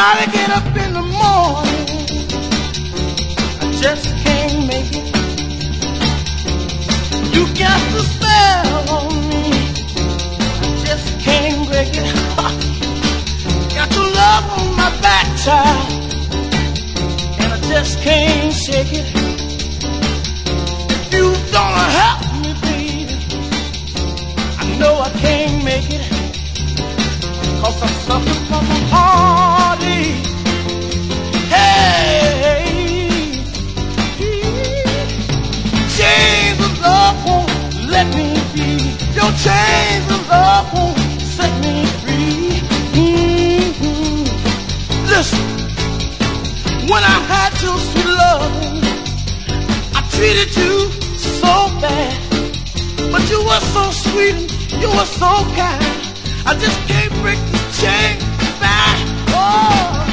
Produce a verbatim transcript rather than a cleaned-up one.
gotta get up in the morning. I just can't make it. You got the spell on me. I just can't break it. Got your love on my back, child, and I just can't shake it. If you don't help me, baby, I know I can't make it. Cause I'm suffering from a heartache. Hey, chains of love won't let me be. Your chains of love won't set me free. Mm-hmm. Listen, when I had your sweet love, I treated you so bad, but you were so sweet, you were so kind. I just can't break the chain back. Oh.